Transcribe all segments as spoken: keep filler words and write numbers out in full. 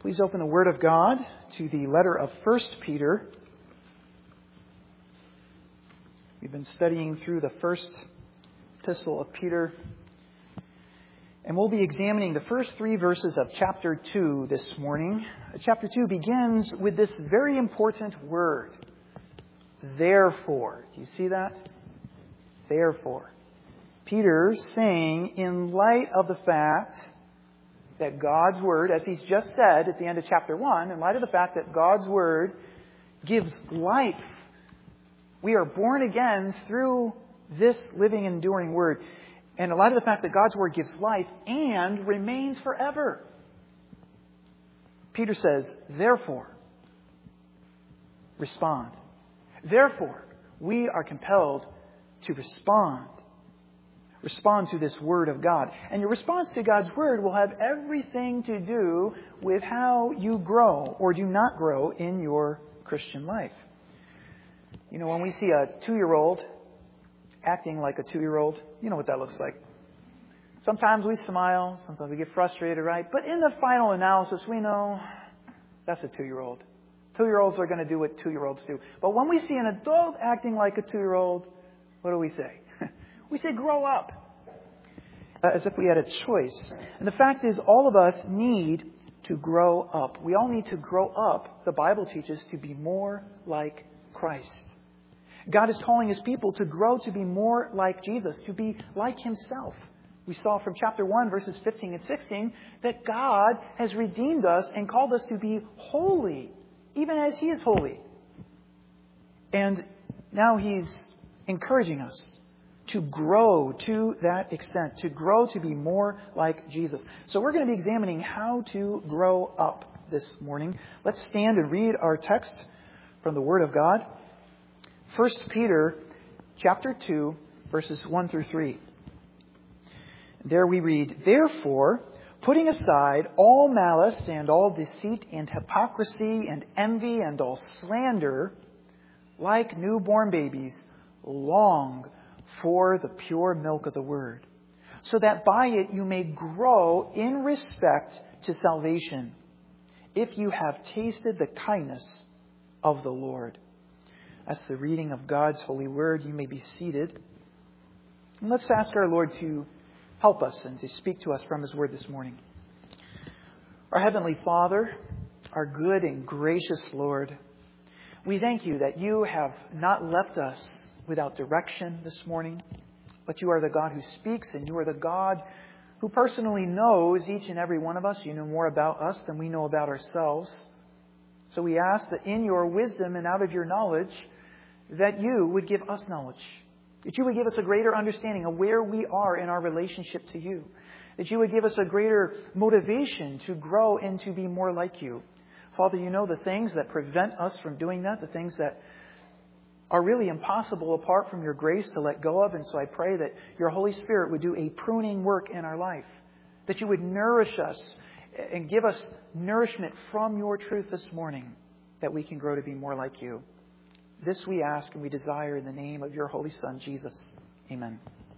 Please open the Word of God to the letter of First Peter. We've been studying through the first epistle of Peter, and we'll be examining the first three verses of chapter two this morning. Chapter two begins with this very important word, therefore. Do you see that? Therefore. Peter saying, in light of the fact that God's Word, as he's just said at the end of chapter one, in light of the fact that God's Word gives life, we are born again through this living, enduring Word. And in light of the fact that God's Word gives life and remains forever, Peter says, therefore, respond. Therefore, we are compelled to respond. Respond to this Word of God. And your response to God's Word will have everything to do with how you grow or do not grow in your Christian life. You know, when we see a two-year-old acting like a two-year-old, you know what that looks like. Sometimes we smile, sometimes we get frustrated, right? But in the final analysis, we know that's a two-year-old. Two-year-olds are going to do what two-year-olds do. But when we see an adult acting like a two-year-old, what do we say? We say, grow up. As if we had a choice. And the fact is, all of us need to grow up. We all need to grow up, the Bible teaches, to be more like Christ. God is calling His people to grow to be more like Jesus, to be like Himself. We saw from chapter one, verses fifteen and sixteen, that God has redeemed us and called us to be holy, even as He is holy. And now He's encouraging us to grow to that extent, to grow to be more like Jesus. So we're going to be examining how to grow up this morning. Let's stand and read our text from the Word of God. First Peter chapter two, verses one through three. There we read, therefore, putting aside all malice and all deceit and hypocrisy and envy and all slander, like newborn babies, long for the pure milk of the Word, so that by it you may grow in respect to salvation, if you have tasted the kindness of the Lord. That's the reading of God's holy Word. You may be seated. And let's ask our Lord to help us and to speak to us from His Word this morning. Our Heavenly Father, our good and gracious Lord, we thank You that You have not left us without direction this morning, but You are the God who speaks, and You are the God who personally knows each and every one of us. You know more about us than we know about ourselves. So we ask that in Your wisdom and out of Your knowledge, that You would give us knowledge, that You would give us a greater understanding of where we are in our relationship to You, that You would give us a greater motivation to grow and to be more like You. Father, You know the things that prevent us from doing that, the things that are really impossible apart from Your grace to let go of. And so I pray that Your Holy Spirit would do a pruning work in our life, that You would nourish us and give us nourishment from Your truth this morning, that we can grow to be more like You. This we ask and we desire in the name of Your Holy Son, Jesus. Amen.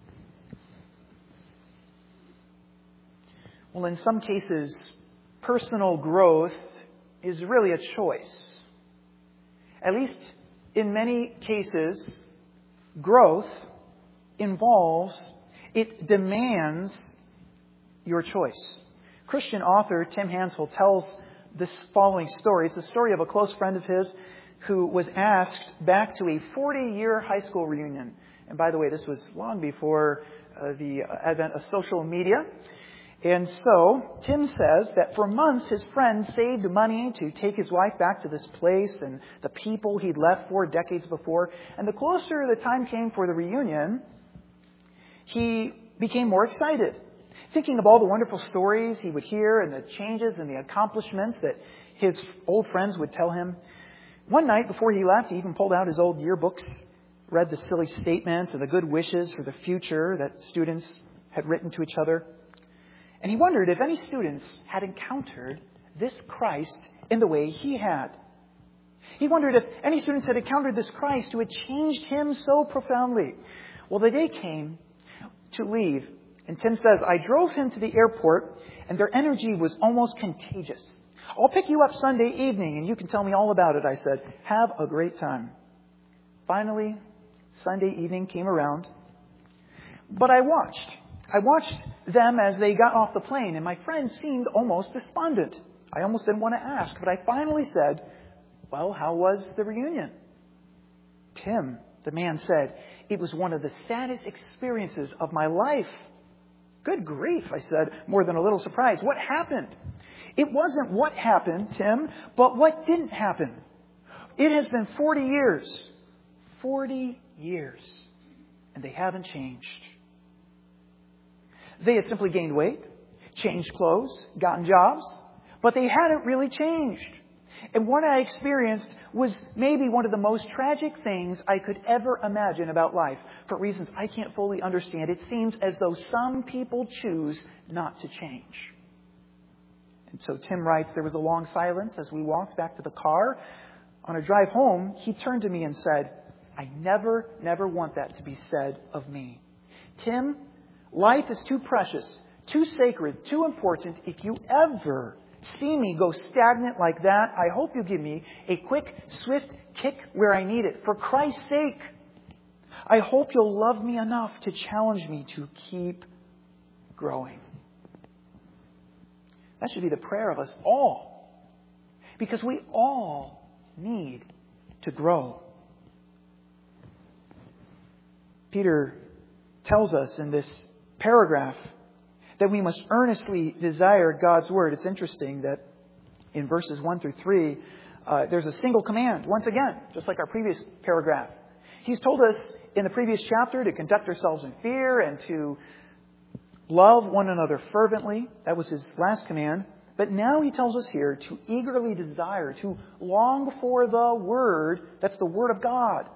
Well, in some cases, personal growth is really a choice. At least in many cases, growth involves, it demands your choice. Christian author Tim Hansel tells this following story. It's a story of a close friend of his who was asked back to a forty-year high school reunion. And by the way, this was long before uh, the advent of social media. And so, Tim says that for months his friend saved money to take his wife back to this place and the people he'd left for decades before. And the closer the time came for the reunion, he became more excited, thinking of all the wonderful stories he would hear and the changes and the accomplishments that his old friends would tell him. One night before he left, he even pulled out his old yearbooks, read the silly statements and the good wishes for the future that students had written to each other. And he wondered if any students had encountered this Christ in the way he had. He wondered if any students had encountered this Christ who had changed him so profoundly. Well, the day came to leave, and Tim says, I drove him to the airport, and their energy was almost contagious. I'll pick you up Sunday evening and you can tell me all about it, I said. Have a great time. Finally, Sunday evening came around. But I watched. I watched them as they got off the plane, and my friend seemed almost despondent. I almost didn't want to ask, but I finally said, well, how was the reunion? Tim, the man said, it was one of the saddest experiences of my life. Good grief, I said, more than a little surprised. What happened? It wasn't what happened, Tim, but what didn't happen. It has been forty years. forty years. And they haven't changed. They had simply gained weight, changed clothes, gotten jobs, but they hadn't really changed. And what I experienced was maybe one of the most tragic things I could ever imagine about life. For reasons I can't fully understand, it seems as though some people choose not to change. And so Tim writes, there was a long silence as we walked back to the car. On a drive home, he turned to me and said, I never, never want that to be said of me. Tim, life is too precious, too sacred, too important. If you ever see me go stagnant like that, I hope you give me a quick, swift kick where I need it. For Christ's sake, I hope you'll love me enough to challenge me to keep growing. That should be the prayer of us all. Because we all need to grow. Peter tells us in this paragraph that we must earnestly desire God's Word. It's interesting that in verses one through three, uh, there's a single command, once again, just like our previous paragraph. He's told us in the previous chapter to conduct ourselves in fear and to love one another fervently. That was his last command. But now he tells us here to eagerly desire, to long for the Word. That's the Word of God.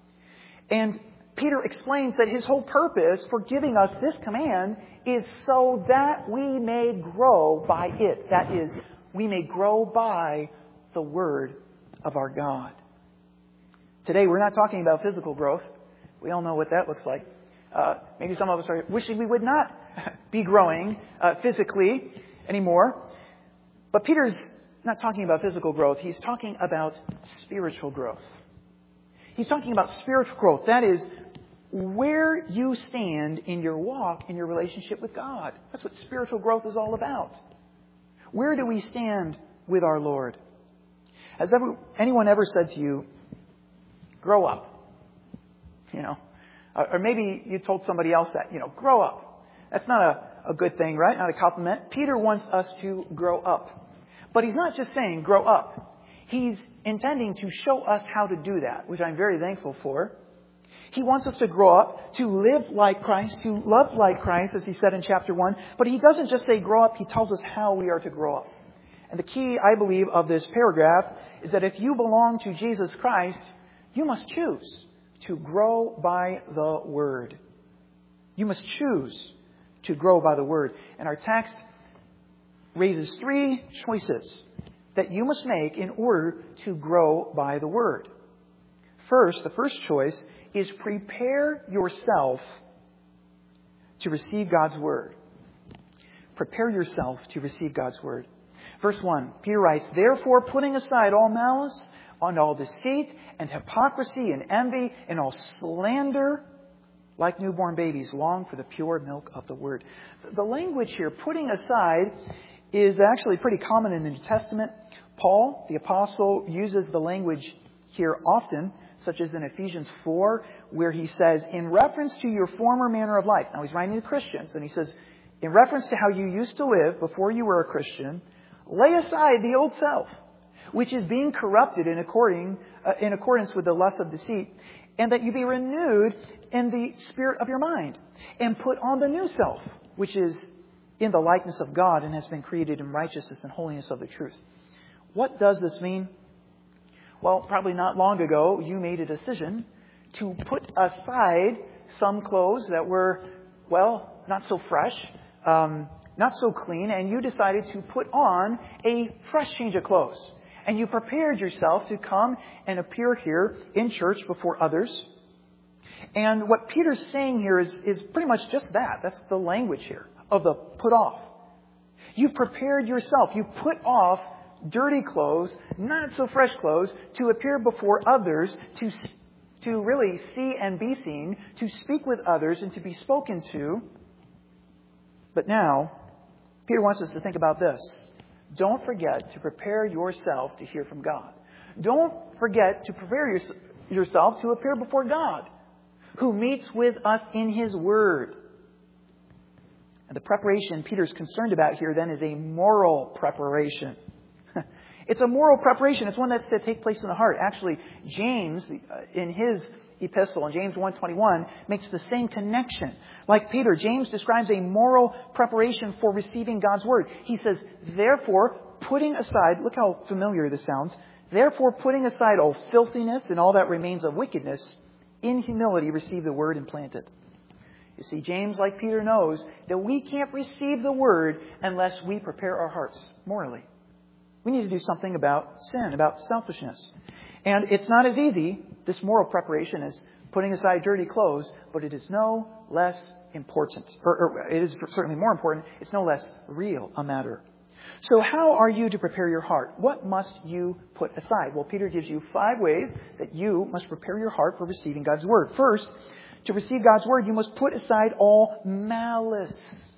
And Peter explains that his whole purpose for giving us this command is so that we may grow by it. That is, we may grow by the Word of our God. Today, we're not talking about physical growth. We all know what that looks like. Uh, maybe some of us are wishing we would not be growing uh, physically anymore. But Peter's not talking about physical growth. He's talking about spiritual growth. He's talking about spiritual growth. That is, where you stand in your walk, in your relationship with God. That's what spiritual growth is all about. Where do we stand with our Lord? Has ever, anyone ever said to you, grow up? You know, or maybe you told somebody else that, you know, grow up. That's not a, a good thing, right? Not a compliment. Peter wants us to grow up. But he's not just saying grow up. He's intending to show us how to do that, which I'm very thankful for. He wants us to grow up, to live like Christ, to love like Christ, as he said in chapter one. But he doesn't just say grow up, he tells us how we are to grow up. And the key, I believe, of this paragraph is that if you belong to Jesus Christ, you must choose to grow by the Word. You must choose to grow by the Word. And our text raises three choices that you must make in order to grow by the Word. First, the first choice is prepare yourself to receive God's Word. Prepare yourself to receive God's Word. Verse one, Peter writes, therefore, putting aside all malice and all deceit and hypocrisy and envy and all slander, like newborn babies, long for the pure milk of the Word. The language here, putting aside, is actually pretty common in the New Testament. Paul, the apostle, uses the language here often, such as in Ephesians four, where he says, in reference to your former manner of life. Now, he's writing to Christians, and he says, in reference to how you used to live before you were a Christian, lay aside the old self, which is being corrupted in, according, uh, in accordance with the lust of deceit, and that you be renewed in the spirit of your mind, and put on the new self, which is in the likeness of God and has been created in righteousness and holiness of the truth. What does this mean? Well, probably not long ago, you made a decision to put aside some clothes that were, well, not so fresh, um, not so clean, and you decided to put on a fresh change of clothes. And you prepared yourself to come and appear here in church before others. And what Peter's saying here is, is pretty much just that. That's the language here of the put off. You prepared yourself. You put off dirty clothes, not so fresh clothes, to appear before others, to, to really see and be seen, to speak with others and to be spoken to. But now, Peter wants us to think about this. Don't forget to prepare yourself to hear from God. Don't forget to prepare your, yourself to appear before God, who meets with us in His Word. And the preparation Peter's concerned about here then is a moral preparation. It's a moral preparation. It's one that's to take place in the heart. Actually, James, in his epistle, in James one twenty-one, makes the same connection. Like Peter, James describes a moral preparation for receiving God's Word. He says, therefore, putting aside, look how familiar this sounds, therefore, putting aside all filthiness and all that remains of wickedness, in humility receive the Word and plant it. You see, James, like Peter, knows that we can't receive the Word unless we prepare our hearts morally. We need to do something about sin, about selfishness. And it's not as easy, this moral preparation, as putting aside dirty clothes, but it is no less important. Or, or it is certainly more important. It's no less real a matter. So how are you to prepare your heart? What must you put aside? Well, Peter gives you five ways that you must prepare your heart for receiving God's Word. First, to receive God's Word, you must put aside all malice.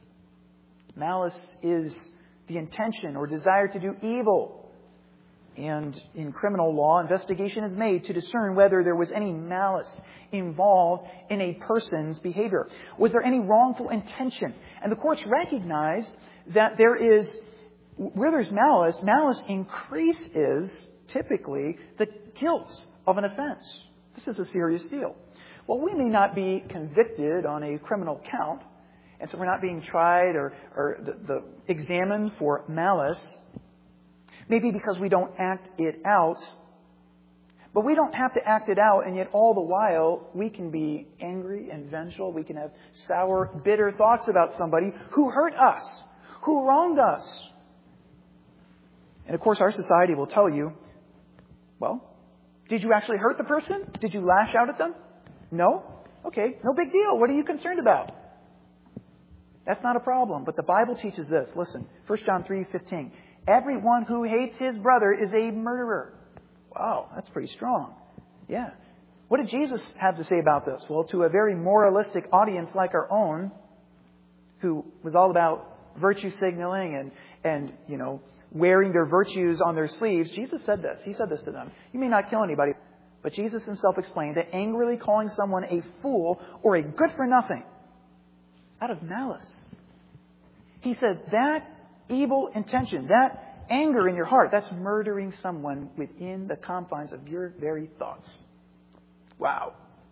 Malice is the intention or desire to do evil. And in criminal law, investigation is made to discern whether there was any malice involved in a person's behavior. Was there any wrongful intention? And the courts recognize that there is, where there's malice, malice increases typically the guilt of an offense. This is a serious deal. Well, we may not be convicted on a criminal count, and so we're not being tried or, or the, the examined for malice. Maybe because we don't act it out. But we don't have to act it out, and yet all the while we can be angry and vengeful. We can have sour, bitter thoughts about somebody who hurt us, who wronged us. And of course our society will tell you, well, did you actually hurt the person? Did you lash out at them? No? Okay, no big deal. What are you concerned about? That's not a problem. But the Bible teaches this. Listen, First John three fifteen. Everyone who hates his brother is a murderer. Wow, that's pretty strong. Yeah. What did Jesus have to say about this? Well, to a very moralistic audience like our own, who was all about virtue signaling and, and, you know, wearing their virtues on their sleeves, Jesus said this. He said this to them. You may not kill anybody, but Jesus himself explained that angrily calling someone a fool or a good-for-nothing out of malice. He said that evil intention, that anger in your heart, that's murdering someone within the confines of your very thoughts. Wow.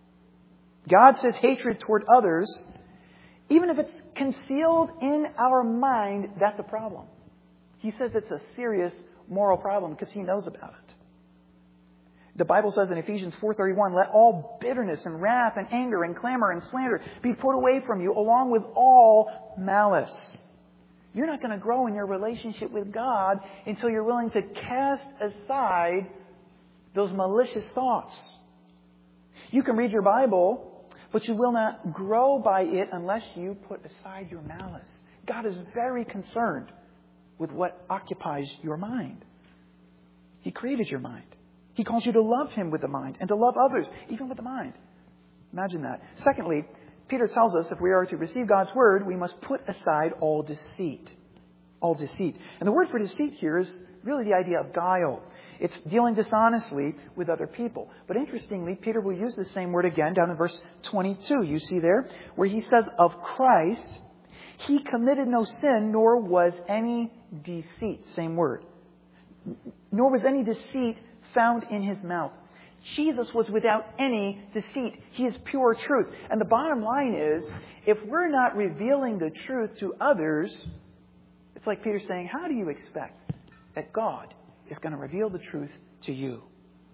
God says hatred toward others, even if it's concealed in our mind, that's a problem. He says it's a serious moral problem because He knows about it. The Bible says in Ephesians four thirty-one, let all bitterness and wrath and anger and clamor and slander be put away from you, along with all malice. You're not going to grow in your relationship with God until you're willing to cast aside those malicious thoughts. You can read your Bible, but you will not grow by it unless you put aside your malice. God is very concerned with what occupies your mind. He created your mind. He calls you to love Him with the mind and to love others, even with the mind. Imagine that. Secondly, Peter tells us if we are to receive God's Word, we must put aside all deceit. All deceit. And the word for deceit here is really the idea of guile. It's dealing dishonestly with other people. But interestingly, Peter will use the same word again down in verse twenty-two. You see there, where he says of Christ, He committed no sin, nor was any deceit. Same word. Nor was any deceit found in His mouth. Jesus was without any deceit. He is pure truth. And the bottom line is, if we're not revealing the truth to others, it's like Peter saying, how do you expect that God is going to reveal the truth to you?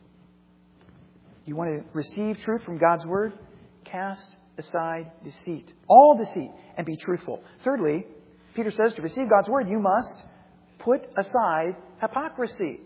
You want to receive truth from God's Word? Cast aside deceit. All deceit, and be truthful. Thirdly, Peter says to receive God's Word, you must put aside hypocrisy.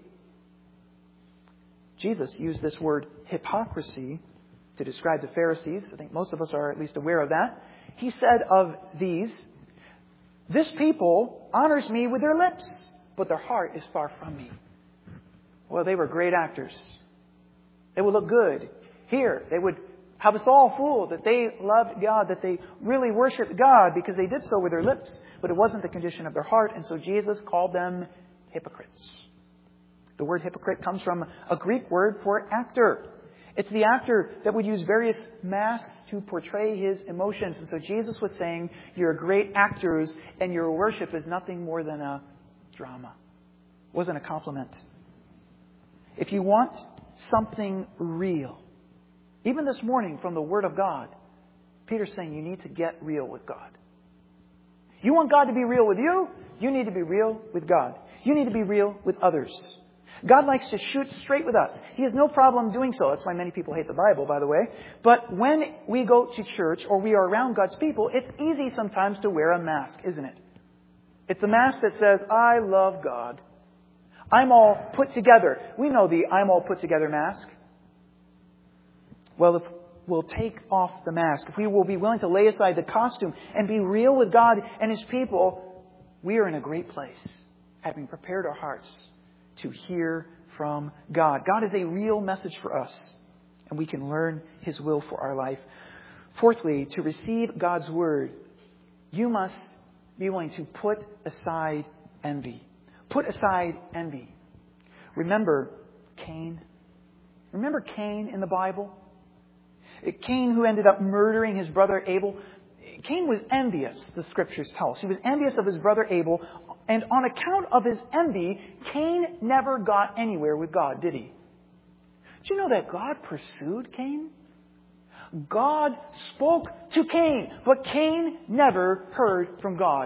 Jesus used this word hypocrisy to describe the Pharisees. I think most of us are at least aware of that. He said of these, this people honors me with their lips, but their heart is far from me. Well, they were great actors. They would look good here. They would have us all fooled that they loved God, that they really worshiped God because they did so with their lips, but it wasn't the condition of their heart. And so Jesus called them hypocrites. The word hypocrite comes from a Greek word for actor. It's the actor that would use various masks to portray his emotions. And so Jesus was saying, you're great actors and your worship is nothing more than a drama. It wasn't a compliment. If you want something real, even this morning from the Word of God, Peter's saying you need to get real with God. You want God to be real with you? You need to be real with God. You need to be real with others. God likes to shoot straight with us. He has no problem doing so. That's why many people hate the Bible, by the way. But when we go to church or we are around God's people, it's easy sometimes to wear a mask, isn't it? It's a mask that says, I love God. I'm all put together. We know the I'm all put together mask. Well, if we'll take off the mask, if we will be willing to lay aside the costume and be real with God and His people, we are in a great place, having prepared our hearts to hear from God. God is a real message for us, and we can learn His will for our life. Fourthly, to receive God's Word, you must be willing to put aside envy. Put aside envy. Remember Cain. Remember Cain in the Bible? Cain, who ended up murdering his brother Abel. Cain was envious, the Scriptures tell us. He was envious of his brother Abel. And on account of his envy, Cain never got anywhere with God, did he? Did you know that God pursued Cain? God spoke to Cain, but Cain never heard from God.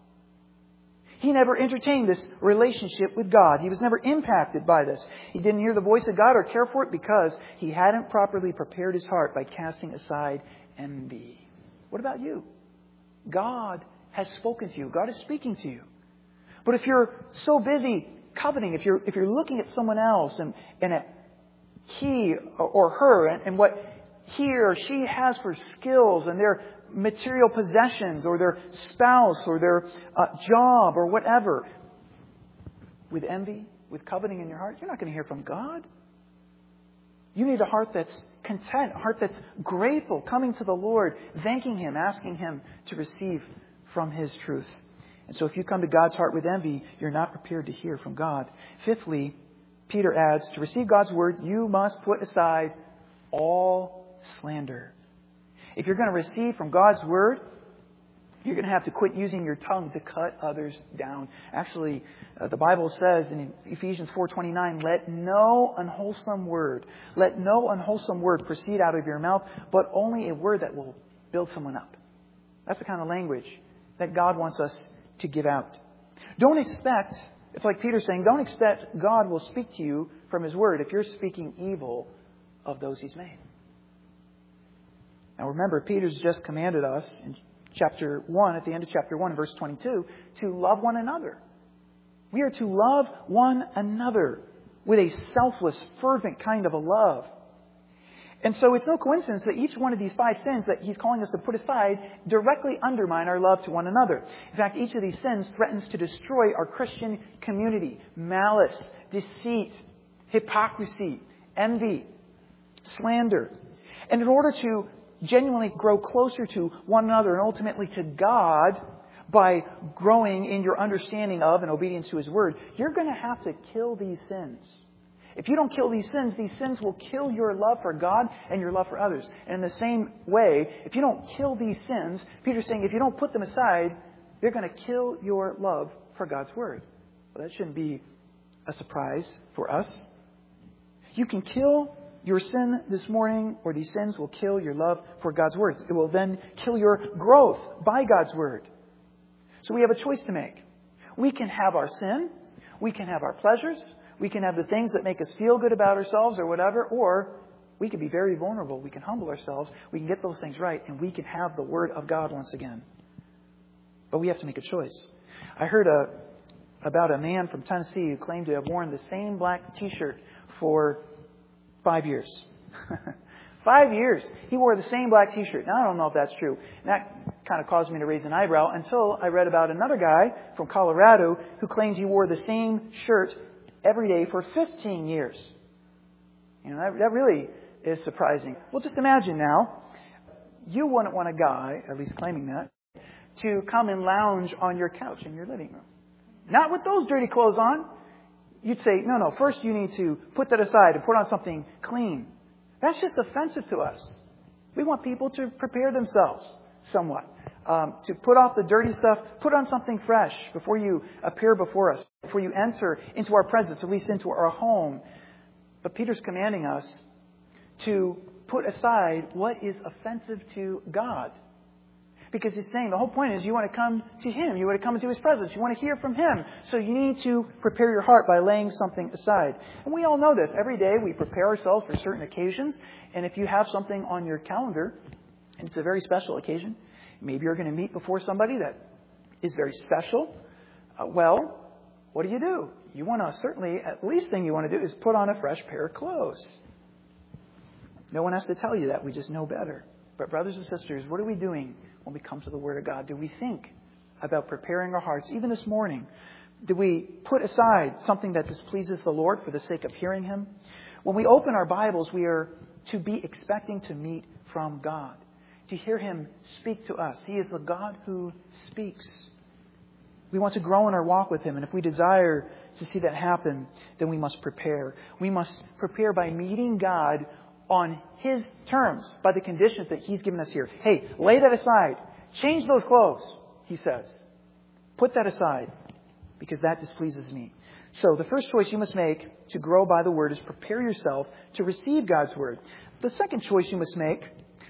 He never entertained this relationship with God. He was never impacted by this. He didn't hear the voice of God or care for it because he hadn't properly prepared his heart by casting aside envy. What about you? God has spoken to you. God is speaking to you. But if you're so busy coveting, if you're if you're looking at someone else and, and at he or her and, and what he or she has for skills and their material possessions or their spouse or their uh, job or whatever, with envy, with coveting in your heart, you're not going to hear from God. You need a heart that's content, a heart that's grateful, coming to the Lord, thanking Him, asking Him to receive from His truth. And so if you come to God's heart with envy, you're not prepared to hear from God. Fifthly, Peter adds, to receive God's Word, you must put aside all slander. If you're going to receive from God's Word, you're going to have to quit using your tongue to cut others down. Actually, uh, the Bible says in Ephesians four twenty-nine, let no unwholesome word, let no unwholesome word proceed out of your mouth, but only a word that will build someone up. That's the kind of language that God wants us to give out. Don't expect, it's like Peter saying, don't expect God will speak to you from His Word if you're speaking evil of those He's made. Now remember, Peter's just commanded us in chapter one, at the end of chapter one, verse twenty-two, to love one another. We are to love one another with a selfless, fervent kind of a love. And so it's no coincidence that each one of these five sins that he's calling us to put aside directly undermine our love to one another. In fact, each of these sins threatens to destroy our Christian community. Malice, deceit, hypocrisy, envy, slander. And in order to genuinely grow closer to one another and ultimately to God by growing in your understanding of and obedience to His Word, you're going to have to kill these sins. If you don't kill these sins, these sins will kill your love for God and your love for others. And in the same way, if you don't kill these sins, Peter's saying if you don't put them aside, they're going to kill your love for God's Word. Well, that shouldn't be a surprise for us. You can kill your sin this morning, or these sins will kill your love for God's Word. It will then kill your growth by God's Word. So we have a choice to make. We can have our sin. We can have our pleasures. We can have the things that make us feel good about ourselves or whatever. Or we can be very vulnerable. We can humble ourselves. We can get those things right. And we can have the Word of God once again. But we have to make a choice. I heard a, about a man from Tennessee who claimed to have worn the same black T-shirt for Five years. Five years. He wore the same black T-shirt. Now, I don't know if that's true. That kind of caused me to raise an eyebrow until I read about another guy from Colorado who claimed he wore the same shirt every day for fifteen years. You know, that, that really is surprising. Well, just imagine now, you wouldn't want a guy, at least claiming that, to come and lounge on your couch in your living room. Not with those dirty clothes on. You'd say, no, no, first you need to put that aside and put on something clean. That's just offensive to us. We want people to prepare themselves somewhat. Um, to put off the dirty stuff, put on something fresh before you appear before us, before you enter into our presence, at least into our home. But Peter's commanding us to put aside what is offensive to God. Because he's saying the whole point is you want to come to Him. You want to come into His presence. You want to hear from Him. So you need to prepare your heart by laying something aside. And we all know this. Every day we prepare ourselves for certain occasions. And if you have something on your calendar, and it's a very special occasion, maybe you're going to meet before somebody that is very special. Uh, well, what do you do? You want to certainly, at least thing you want to do is put on a fresh pair of clothes. No one has to tell you that. We just know better. But brothers and sisters, what are we doing when we come to the Word of God? Do we think about preparing our hearts, even this morning? Do we put aside something that displeases the Lord for the sake of hearing Him? When we open our Bibles, we are to be expecting to meet from God, to hear Him speak to us. He is the God who speaks. We want to grow in our walk with Him, and if we desire to see that happen, then we must prepare. We must prepare by meeting God on His terms, by the conditions that He's given us here. Hey, lay that aside. Change those clothes, He says. Put that aside, because that displeases me. So the first choice you must make to grow by the Word is prepare yourself to receive God's Word. The second choice you must make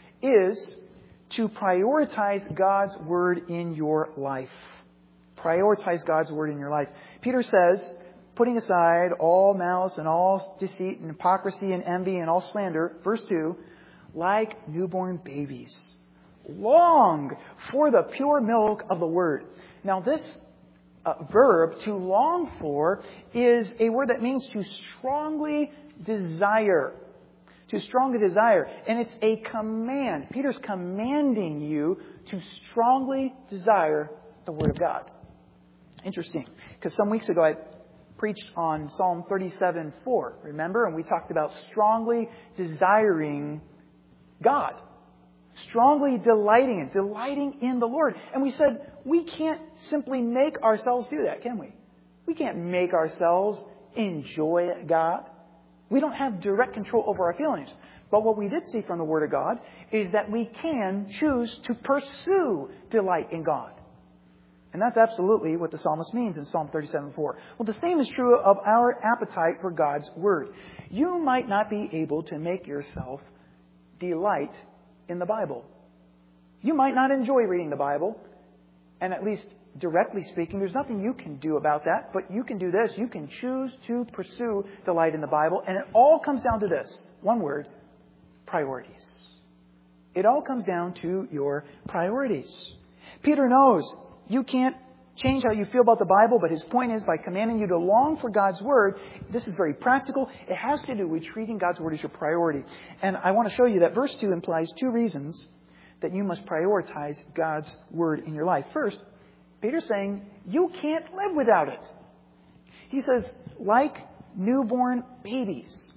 is to prioritize God's Word in your life. Prioritize God's Word in your life. Peter says, putting aside all malice and all deceit and hypocrisy and envy and all slander, verse two, like newborn babies, long for the pure milk of the Word. Now this uh, verb, to long for, is a word that means to strongly desire. To strongly desire. And it's a command. Peter's commanding you to strongly desire the Word of God. Interesting. Because some weeks ago I preached on Psalm thirty-seven four, remember? And we talked about strongly desiring God. Strongly delighting in, delighting in the Lord. And we said, we can't simply make ourselves do that, can we? We can't make ourselves enjoy God. We don't have direct control over our feelings. But what we did see from the Word of God is that we can choose to pursue delight in God. And that's absolutely what the psalmist means in Psalm thirty-seven four. Well, the same is true of our appetite for God's Word. You might not be able to make yourself delight in the Bible. You might not enjoy reading the Bible. And at least directly speaking, there's nothing you can do about that. But you can do this. You can choose to pursue delight in the Bible. And it all comes down to this. One word. Priorities. It all comes down to your priorities. Peter knows you can't change how you feel about the Bible, but his point is by commanding you to long for God's Word, this is very practical. It has to do with treating God's Word as your priority. And I want to show you that verse two implies two reasons that you must prioritize God's Word in your life. First, Peter's saying you can't live without it. He says, like newborn babies,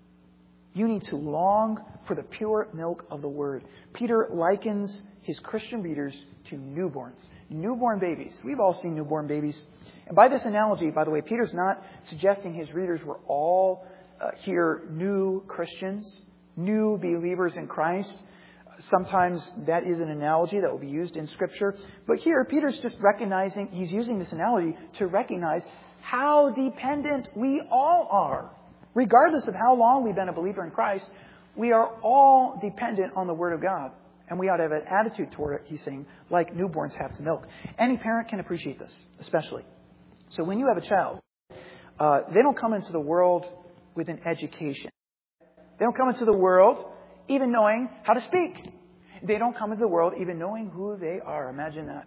you need to long for the pure milk of the Word. Peter likens his Christian readers to newborns. Newborn babies. We've all seen newborn babies. And by this analogy, by the way, Peter's not suggesting his readers were all uh, here new Christians, new believers in Christ. Sometimes that is an analogy that will be used in Scripture. But here, Peter's just recognizing, he's using this analogy to recognize how dependent we all are. Regardless of how long we've been a believer in Christ, we are all dependent on the Word of God. And we ought to have an attitude toward it, he's saying, like newborns have to milk. Any parent can appreciate this, especially. So when you have a child, uh, they don't come into the world with an education. They don't come into the world even knowing how to speak. They don't come into the world even knowing who they are. Imagine that.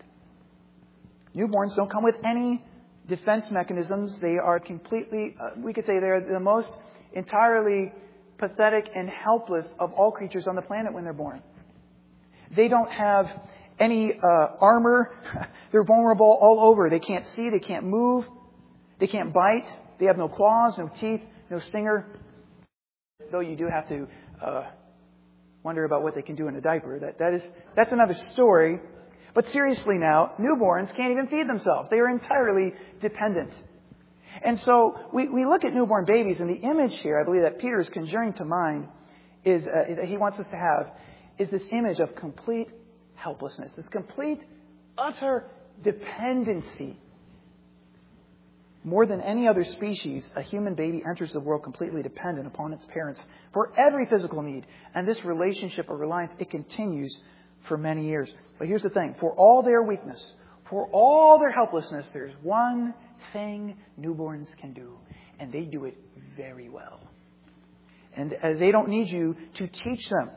Newborns don't come with any defense mechanisms. They are completely, uh, we could say they're the most entirely pathetic and helpless of all creatures on the planet when they're born. They don't have any uh, armor. They're vulnerable all over. They can't see. They can't move. They can't bite. They have no claws, no teeth, no stinger. Though you do have to uh, wonder about what they can do in a diaper. That that is that's another story. But seriously now, newborns can't even feed themselves. They are entirely dependent. And so we, we look at newborn babies, and the image here, I believe that Peter is conjuring to mind, is uh, that he wants us to have, is this image of complete helplessness, this complete, utter dependency. More than any other species, a human baby enters the world completely dependent upon its parents for every physical need. And this relationship of reliance, it continues for many years. But here's the thing. For all their weakness, for all their helplessness, there's one thing newborns can do. And they do it very well. And uh, they don't need you to teach them.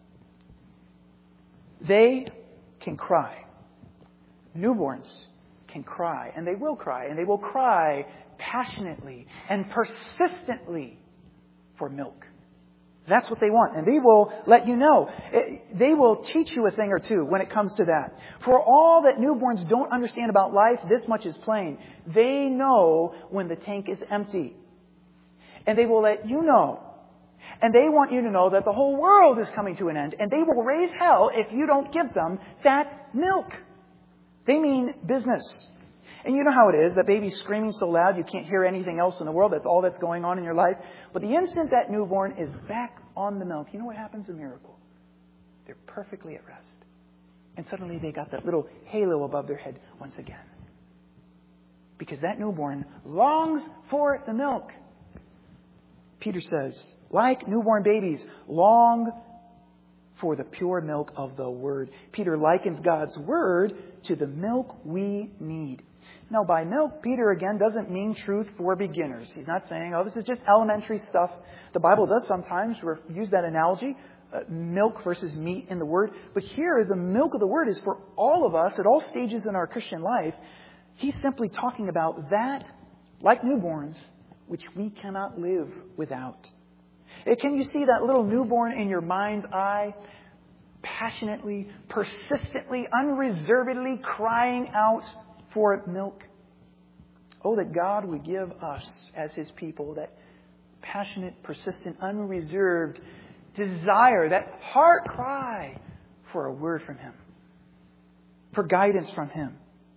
They can cry. Newborns can cry, and they will cry, and they will cry passionately and persistently for milk. That's what they want, and they will let you know. They will teach you a thing or two when it comes to that. For all that newborns don't understand about life, this much is plain. They know when the tank is empty. And they will let you know. And they want you to know that the whole world is coming to an end, and they will raise hell if you don't give them that milk. They mean business. And you know how it is, that baby's screaming so loud you can't hear anything else in the world. That's all that's going on in your life. But the instant that newborn is back on the milk, you know what happens? A miracle. They're perfectly at rest. And suddenly they got that little halo above their head once again. Because that newborn longs for the milk. Peter says, like newborn babies, long for the pure milk of the Word. Peter likens God's Word to the milk we need. Now, by milk, Peter, again, doesn't mean truth for beginners. He's not saying, oh, this is just elementary stuff. The Bible does sometimes use that analogy, uh, milk versus meat in the Word. But here, the milk of the Word is for all of us at all stages in our Christian life. He's simply talking about that, like newborns, which we cannot live without. Can you see that little newborn in your mind's eye, passionately, persistently, unreservedly crying out for milk? Oh, that God would give us, as His people, that passionate, persistent, unreserved desire, that heart cry for a word from Him, for guidance from Him.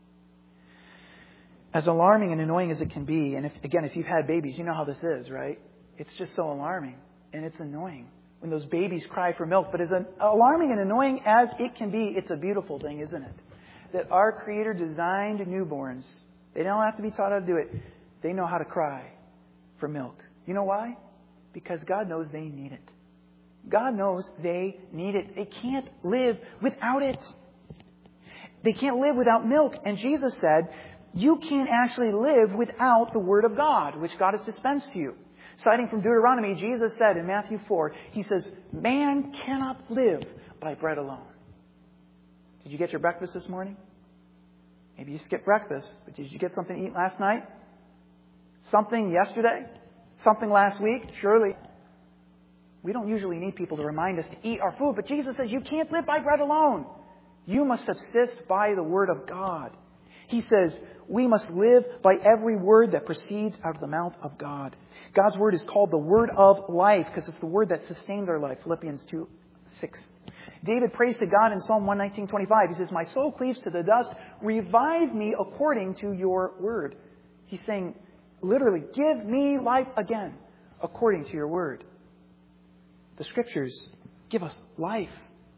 As alarming and annoying as it can be, and if, again, if you've had babies, you know how this is, right? It's just so alarming and it's annoying when those babies cry for milk. But as alarming and annoying as it can be, it's a beautiful thing, isn't it? That our Creator designed newborns. They don't have to be taught how to do it. They know how to cry for milk. You know why? Because God knows they need it. God knows they need it. They can't live without it. They can't live without milk. And Jesus said, you can't actually live without the Word of God, which God has dispensed to you. Citing from Deuteronomy, Jesus said in Matthew four, He says, man cannot live by bread alone. Did you get your breakfast this morning? Maybe you skipped breakfast, but did you get something to eat last night? Something yesterday? Something last week? Surely. We don't usually need people to remind us to eat our food, but Jesus says you can't live by bread alone. You must subsist by the Word of God. He says we must live by every word that proceeds out of the mouth of God. God's Word is called the Word of life because it's the Word that sustains our life. Philippians two six. David prays to God in Psalm one nineteen twenty-five. He says, my soul cleaves to the dust. Revive me according to your word. He's saying, literally, give me life again according to your word. The Scriptures give us life.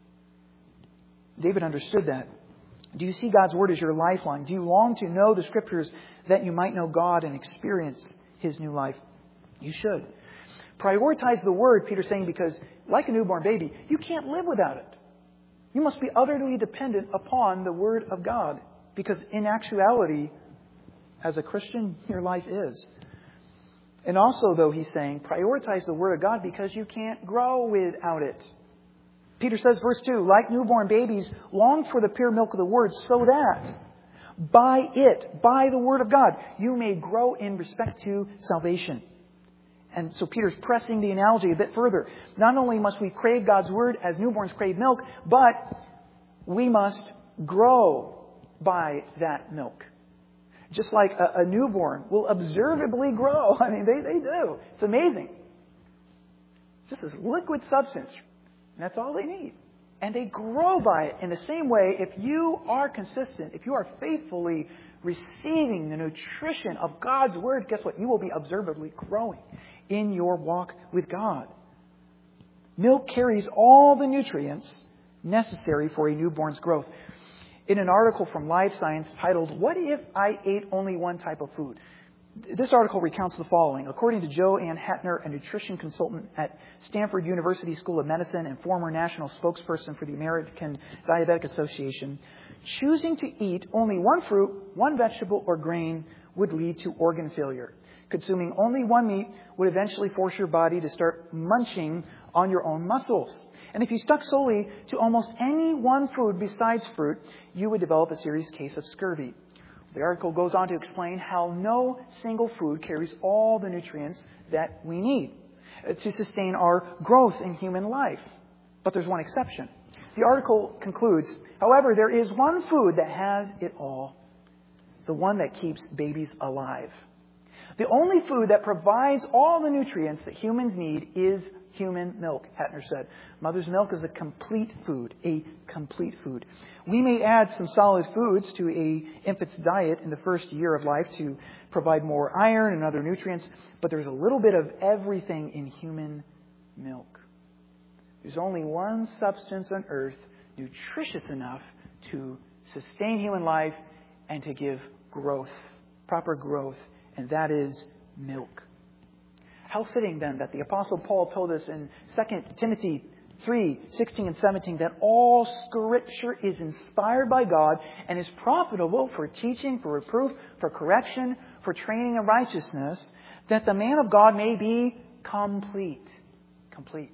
David understood that. Do you see God's Word as your lifeline? Do you long to know the Scriptures that you might know God and experience His new life? You should. Prioritize the Word, Peter's saying, because like a newborn baby, you can't live without it. You must be utterly dependent upon the Word of God. Because in actuality, as a Christian, your life is. And also, though, he's saying, prioritize the Word of God because you can't grow without it. Peter says, verse two, like newborn babies, long for the pure milk of the Word, so that by it, by the Word of God, you may grow in respect to salvation. And so Peter's pressing the analogy a bit further. Not only must we crave God's Word as newborns crave milk, but we must grow by that milk. Just like a, a newborn will observably grow. I mean, they, they do. It's amazing. Just this liquid substance. And that's all they need. And they grow by it. In the same way, if you are consistent, if you are faithfully receiving the nutrition of God's Word, guess what? You will be observably growing in your walk with God. Milk carries all the nutrients necessary for a newborn's growth. In an article from Live Science titled, "What If I Ate Only One Type of Food?" This article recounts the following. According to Jo Ann Hetner, a nutrition consultant at Stanford University School of Medicine and former national spokesperson for the American Diabetic Association, choosing to eat only one fruit, one vegetable, or grain would lead to organ failure. Consuming only one meat would eventually force your body to start munching on your own muscles. And if you stuck solely to almost any one food besides fruit, you would develop a serious case of scurvy. The article goes on to explain how no single food carries all the nutrients that we need to sustain our growth in human life. But there's one exception. The article concludes, however, there is one food that has it all, the one that keeps babies alive. The only food that provides all the nutrients that humans need is human milk, Hetner said. Mother's milk is a complete food, a complete food. We may add some solid foods to a infant's diet in the first year of life to provide more iron and other nutrients, but there's a little bit of everything in human milk. There's only one substance on earth nutritious enough to sustain human life and to give growth, proper growth, and that is milk. How fitting, then, that the Apostle Paul told us in Second Timothy three, sixteen and seventeen, that all Scripture is inspired by God and is profitable for teaching, for reproof, for correction, for training in righteousness, that the man of God may be complete. Complete.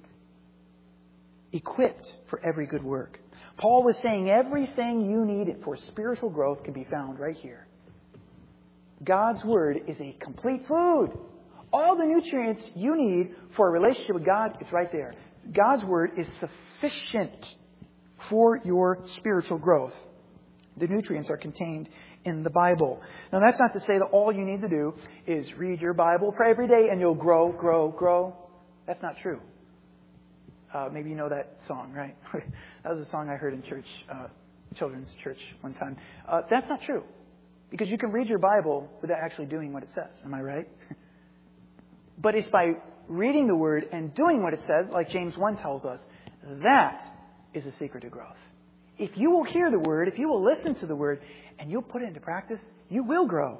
Equipped for every good work. Paul was saying everything you need for spiritual growth can be found right here. God's Word is a complete food. All the nutrients you need for a relationship with God, it's right there. God's Word is sufficient for your spiritual growth. The nutrients are contained in the Bible. Now, that's not to say that all you need to do is read your Bible, pray every day, and you'll grow, grow, grow. That's not true. Uh, maybe you know that song, right? That was a song I heard in church, uh, children's church one time. Uh, that's not true. Because you can read your Bible without actually doing what it says. Am I right? But it's by reading the Word and doing what it says, like James one tells us, that is the secret to growth. If you will hear the Word, if you will listen to the Word, and you'll put it into practice, you will grow.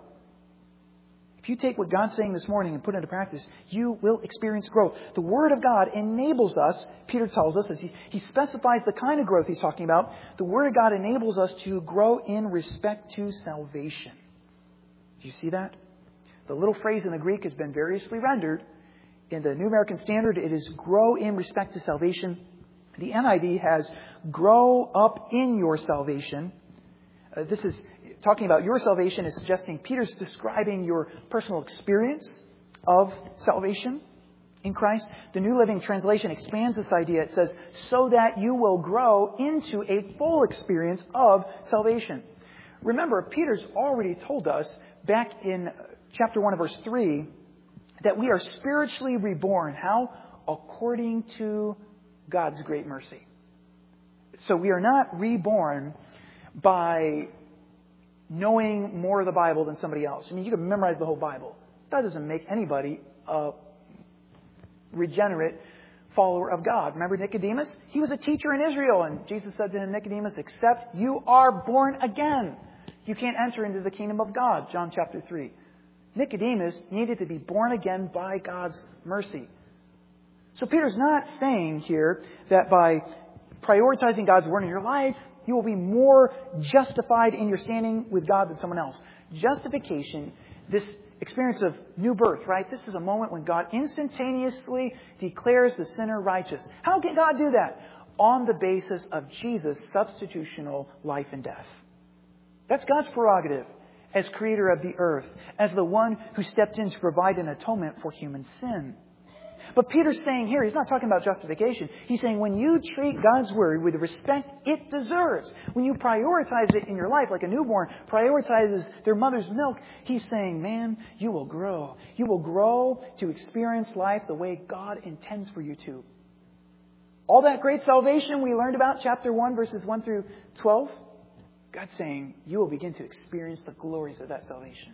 If you take what God's saying this morning and put it into practice, you will experience growth. The Word of God enables us, Peter tells us, as he, he specifies the kind of growth he's talking about, the Word of God enables us to grow in respect to salvation. Do you see that? The little phrase in the Greek has been variously rendered. In the New American Standard, it is grow in respect to salvation. The N I V has grow up in your salvation. Uh, this is talking about your salvation, is suggesting Peter's describing your personal experience of salvation in Christ. The New Living Translation expands this idea. It says, so that you will grow into a full experience of salvation. Remember, Peter's already told us back in chapter one of verse three, that we are spiritually reborn. How? According to God's great mercy. So we are not reborn by knowing more of the Bible than somebody else. I mean, you can memorize the whole Bible. That doesn't make anybody a regenerate follower of God. Remember Nicodemus? He was a teacher in Israel, and Jesus said to him, Nicodemus, except you are born again, you can't enter into the kingdom of God. John chapter three. Nicodemus needed to be born again by God's mercy. So Peter's not saying here that by prioritizing God's Word in your life, you will be more justified in your standing with God than someone else. Justification, this experience of new birth, right? This is a moment when God instantaneously declares the sinner righteous. How can God do that? On the basis of Jesus' substitutional life and death. That's God's prerogative as creator of the earth, as the one who stepped in to provide an atonement for human sin. But Peter's saying here, he's not talking about justification. He's saying when you treat God's Word with the respect it deserves, when you prioritize it in your life like a newborn prioritizes their mother's milk, he's saying, man, you will grow. You will grow to experience life the way God intends for you to. All that great salvation we learned about, chapter one, verses one through twelve, God's saying you will begin to experience the glories of that salvation.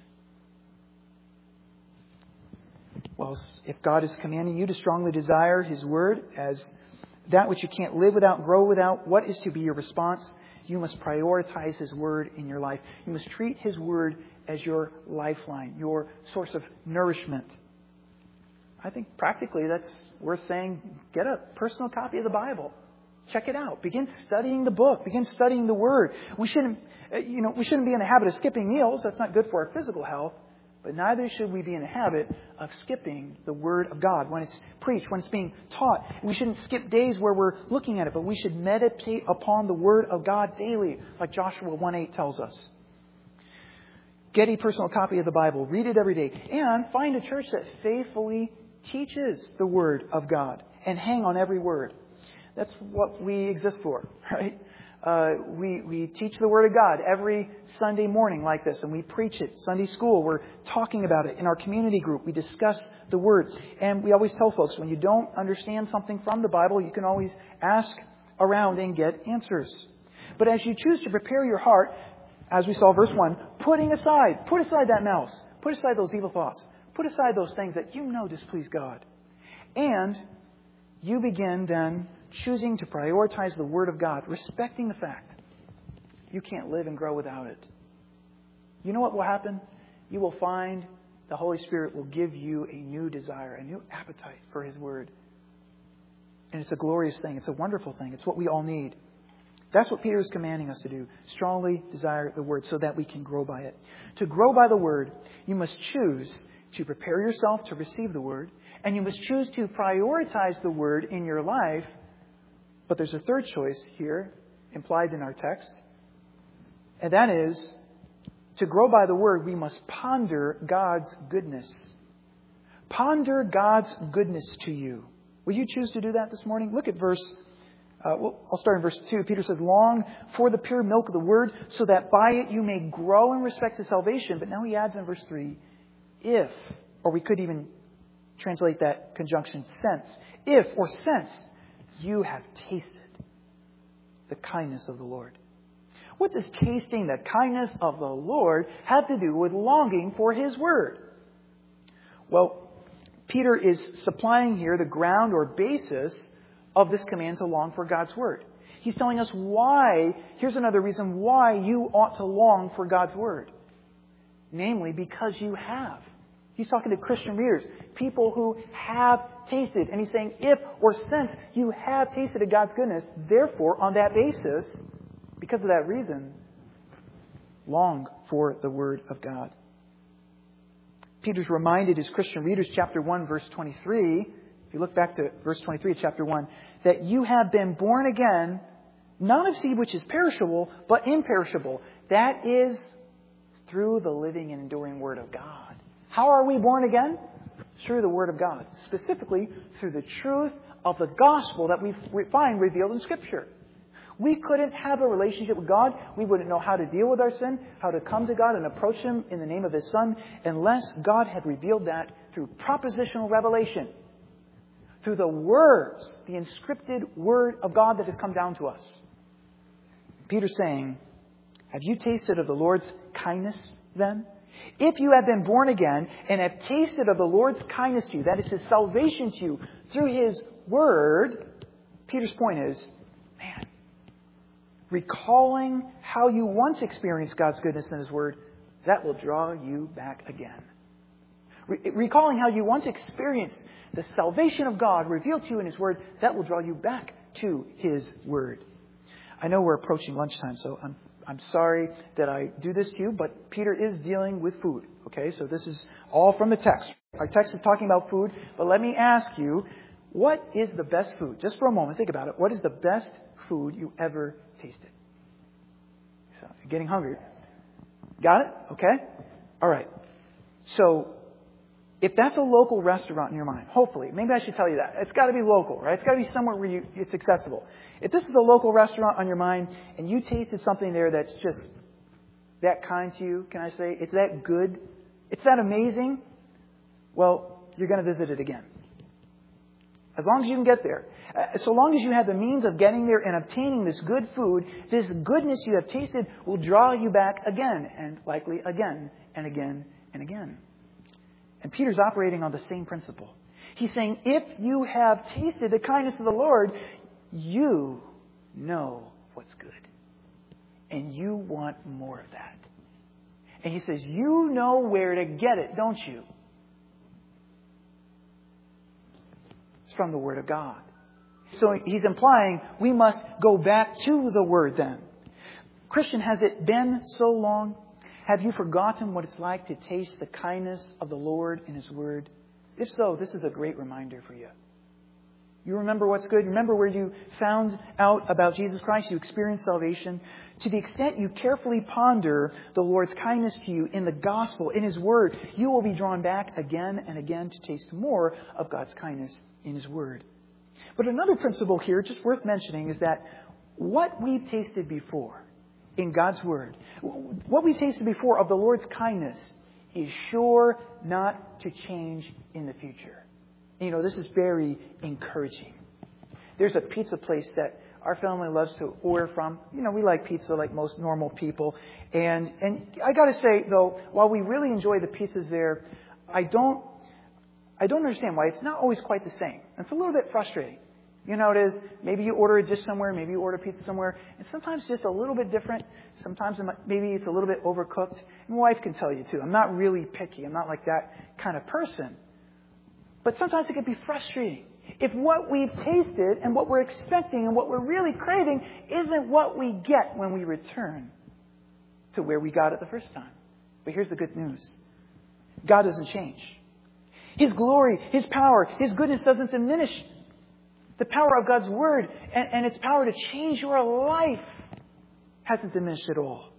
Well, if God is commanding you to strongly desire His Word as that which you can't live without, grow without, what is to be your response? You must prioritize His Word in your life. You must treat His Word as your lifeline, your source of nourishment. I think practically that's worth saying, get a personal copy of the Bible. Check it out. Begin studying the book. Begin studying the Word. We shouldn't, you know, we shouldn't be in the habit of skipping meals. That's not good for our physical health. But neither should we be in a habit of skipping the Word of God when it's preached, when it's being taught. We shouldn't skip days where we're looking at it, but we should meditate upon the Word of God daily, like Joshua one eight tells us. Get a personal copy of the Bible. Read it every day. And find a church that faithfully teaches the Word of God and hang on every word. That's what we exist for, right? Uh, we, we teach the Word of God every Sunday morning like this, and we preach it. Sunday school, we're talking about it. In our community group, we discuss the Word. And we always tell folks, when you don't understand something from the Bible, you can always ask around and get answers. But as you choose to prepare your heart, as we saw verse one, putting aside, put aside that malice, put aside those evil thoughts, put aside those things that you know displease God. And you begin then choosing to prioritize the Word of God, respecting the fact you can't live and grow without it. You know what will happen? You will find the Holy Spirit will give you a new desire, a new appetite for His Word. And it's a glorious thing. It's a wonderful thing. It's what we all need. That's what Peter is commanding us to do. Strongly desire the Word so that we can grow by it. To grow by the Word, you must choose to prepare yourself to receive the Word. And you must choose to prioritize the Word in your life. But there's a third choice here implied in our text. And that is, to grow by the Word, we must ponder God's goodness. Ponder God's goodness to you. Will you choose to do that this morning? Look at verse, uh, well, I'll start in verse two. Peter says, long for the pure milk of the Word, so that by it you may grow in respect to salvation. But now he adds in verse three, if, or we could even translate that conjunction, sense. If, or sensed, you have tasted the kindness of the Lord. What does tasting the kindness of the Lord have to do with longing for His Word? Well, Peter is supplying here the ground or basis of this command to long for God's Word. He's telling us why, here's another reason why you ought to long for God's Word. Namely, because you have. He's talking to Christian readers, people who have tasted. And he's saying, if or since you have tasted of God's goodness, therefore, on that basis, because of that reason, long for the Word of God. Peter's reminded his Christian readers, chapter one, verse twenty-three, if you look back to verse twenty-three of chapter one, that you have been born again, not of seed which is perishable, but imperishable. That is through the living and enduring Word of God. How are we born again? Through the Word of God. Specifically, through the truth of the gospel that we find revealed in Scripture. We couldn't have a relationship with God. We wouldn't know how to deal with our sin, how to come to God and approach Him in the name of His Son, unless God had revealed that through propositional revelation. Through the words, the inscripted Word of God that has come down to us. Peter's saying, have you tasted of the Lord's kindness then? If you have been born again and have tasted of the Lord's kindness to you, that is His salvation to you through His Word, Peter's point is, man, recalling how you once experienced God's goodness in His Word, that will draw you back again. Re- recalling how you once experienced the salvation of God revealed to you in His Word, that will draw you back to His Word. I know we're approaching lunchtime, so I'm I'm sorry that I do this to you, but Peter is dealing with food. Okay, so this is all from the text. Our text is talking about food, but let me ask you, what is the best food? Just for a moment, think about it. What is the best food you ever tasted? So, you're getting hungry. Got it? Okay? All right. So, if that's a local restaurant in your mind, hopefully, maybe I should tell you that. It's got to be local, right? It's got to be somewhere where you, it's accessible. If this is a local restaurant on your mind and you tasted something there that's just that kind to you, can I say, it's that good, it's that amazing, well, you're going to visit it again. As long as you can get there. Uh, so long as you have the means of getting there and obtaining this good food, this goodness you have tasted will draw you back again and likely again and again and again. And Peter's operating on the same principle. He's saying, if you have tasted the kindness of the Lord, you know what's good. And you want more of that. And he says, you know where to get it, don't you? It's from the Word of God. So he's implying we must go back to the Word then. Christian, has it been so long? Have you forgotten what it's like to taste the kindness of the Lord in His Word? If so, this is a great reminder for you. You remember what's good? You remember where you found out about Jesus Christ? You experienced salvation. To the extent you carefully ponder the Lord's kindness to you in the gospel, in His Word, you will be drawn back again and again to taste more of God's kindness in His Word. But another principle here, just worth mentioning, is that what we've tasted before in God's Word, what we tasted before of the Lord's kindness is sure not to change in the future. And, you know, this is very encouraging. There's a pizza place that our family loves to order from. You know, we like pizza like most normal people. And and I got to say, though, while we really enjoy the pizzas there, I don't I don't understand why it's not always quite the same. It's a little bit frustrating. You know how it is? Maybe you order a dish somewhere, maybe you order pizza somewhere, and sometimes it's just a little bit different. Sometimes maybe it's a little bit overcooked. And my wife can tell you too. I'm not really picky. I'm not like that kind of person. But sometimes it can be frustrating if what we've tasted and what we're expecting and what we're really craving isn't what we get when we return to where we got it the first time. But here's the good news. God doesn't change. His glory, His power, His goodness doesn't diminish. The power of God's Word and, and its power to change your life hasn't diminished at all.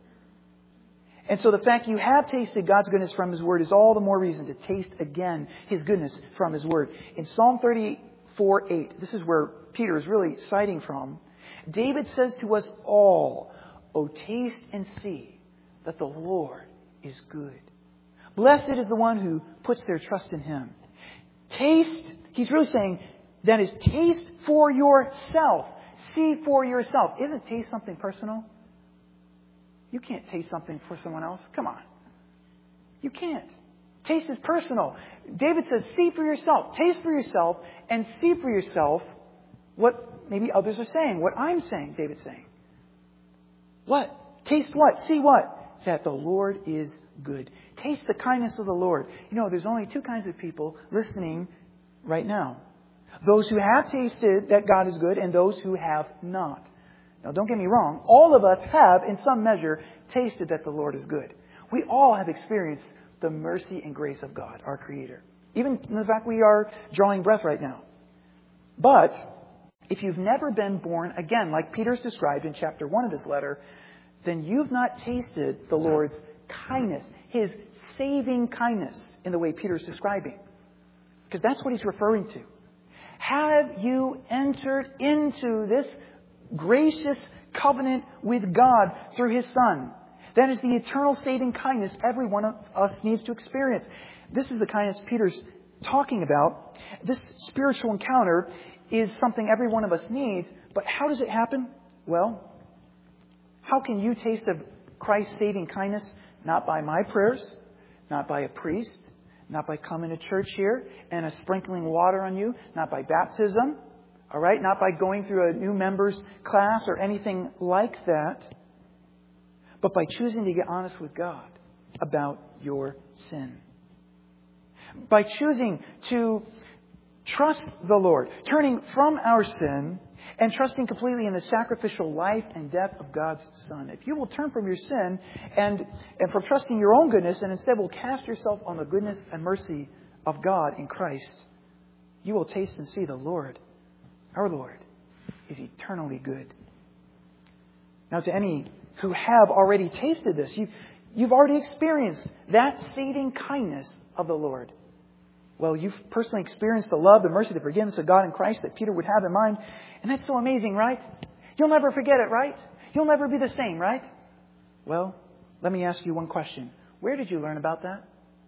And so the fact you have tasted God's goodness from His Word is all the more reason to taste again His goodness from His Word. In Psalm thirty-four eight, this is where Peter is really citing from, David says to us all, "O taste and see that the Lord is good. Blessed is the one who puts their trust in Him." Taste, he's really saying, that is, taste for yourself. See for yourself. Isn't taste something personal? You can't taste something for someone else. Come on. You can't. Taste is personal. David says, see for yourself. Taste for yourself and see for yourself what maybe others are saying. What I'm saying, David's saying. What? Taste what? See what? That the Lord is good. Taste the kindness of the Lord. You know, there's only two kinds of people listening right now. Those who have tasted that God is good and those who have not. Now, don't get me wrong. All of us have, in some measure, tasted that the Lord is good. We all have experienced the mercy and grace of God, our Creator. Even in the fact we are drawing breath right now. But if you've never been born again, like Peter's described in chapter one of his letter, then you've not tasted the Lord's kindness, His saving kindness, in the way Peter's describing. Because that's what he's referring to. Have you entered into this gracious covenant with God through His Son? That is the eternal saving kindness every one of us needs to experience. This is the kindness Peter's talking about. This spiritual encounter is something every one of us needs. But how does it happen? Well, how can you taste of Christ's saving kindness? Not by my prayers, not by a priest, not by coming to church here and a sprinkling water on you, not by baptism, all right, not by going through a new members class or anything like that, but by choosing to get honest with God about your sin. By choosing to trust the Lord, turning from our sin and trusting completely in the sacrificial life and death of God's Son. If you will turn from your sin and, and from trusting your own goodness and instead will cast yourself on the goodness and mercy of God in Christ, you will taste and see the Lord, our Lord, is eternally good. Now, to any who have already tasted this, you, you've already experienced that saving kindness of the Lord. Well, you've personally experienced the love, the mercy, the forgiveness of God in Christ that Peter would have in mind. And that's so amazing, right? You'll never forget it, right? You'll never be the same, right? Well, let me ask you one question. Where did you learn about that?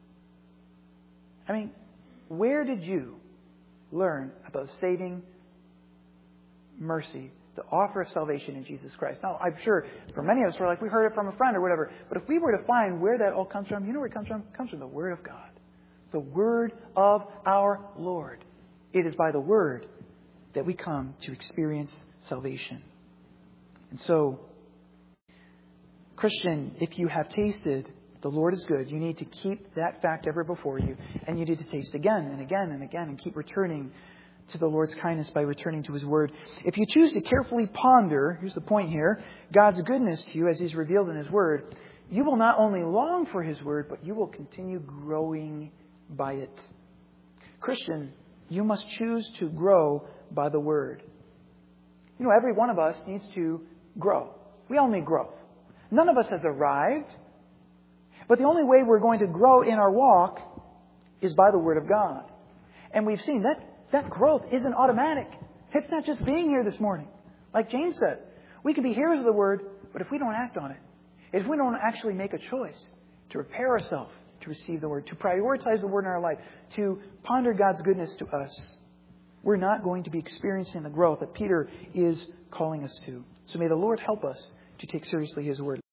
I mean, where did you learn about saving mercy, the offer of salvation in Jesus Christ? Now, I'm sure for many of us, we're like, we heard it from a friend or whatever. But if we were to find where that all comes from, you know where it comes from? It comes from the Word of God. The Word of our Lord. It is by the Word that we come to experience salvation. And so, Christian, if you have tasted the Lord is good, you need to keep that fact ever before you. And you need to taste again and again and again and keep returning to the Lord's kindness by returning to His Word. If you choose to carefully ponder, here's the point here, God's goodness to you as He's revealed in His Word, you will not only long for His Word, but you will continue growing by it. Christian, you must choose to grow by the Word. You know, every one of us needs to grow. We all need growth. None of us has arrived. But the only way we're going to grow in our walk is by the Word of God. And we've seen that that growth isn't automatic. It's not just being here this morning. Like James said, we can be hearers of the Word, but if we don't act on it, if we don't actually make a choice to prepare ourselves to receive the Word, to prioritize the Word in our life, to ponder God's goodness to us, we're not going to be experiencing the growth that Peter is calling us to. So may the Lord help us to take seriously His Word.